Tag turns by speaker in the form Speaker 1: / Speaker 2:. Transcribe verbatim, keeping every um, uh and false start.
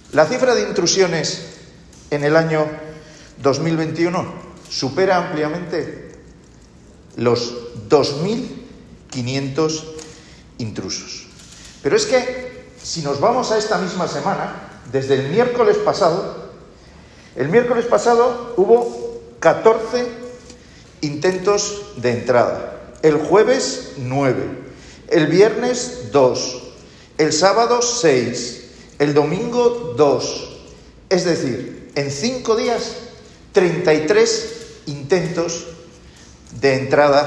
Speaker 1: La cifra de intrusiones en el año dos mil veintiuno supera ampliamente los dos mil quinientos intrusos. Pero es que, si nos vamos a esta misma semana, desde el miércoles pasado, el miércoles pasado hubo catorce intentos de entrada, el jueves nueve, el viernes dos, el sábado seis, el domingo dos, es decir, en cinco días, treinta y tres intentos de entrada